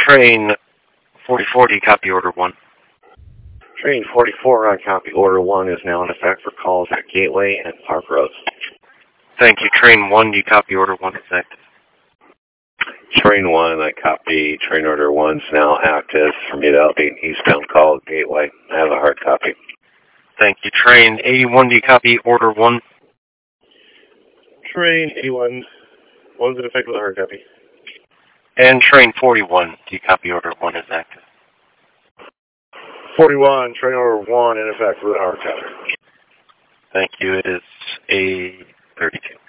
Train 44, do you copy order 1? Train 44 on copy. Order 1 is now in effect for calls at Gateway and Park Roads. Thank you. Train 1, do you copy order 1 is active? Train 1, I copy. Train order 1's now active for me to update eastbound call at Gateway. I have a hard copy. Thank you. Train 81, do you copy order 1? Train 81, 1's in effect with a hard copy. And train 41, do you copy order 1 is active? 41, train order 1 in effect with a hard copy. Thank you. It is A32.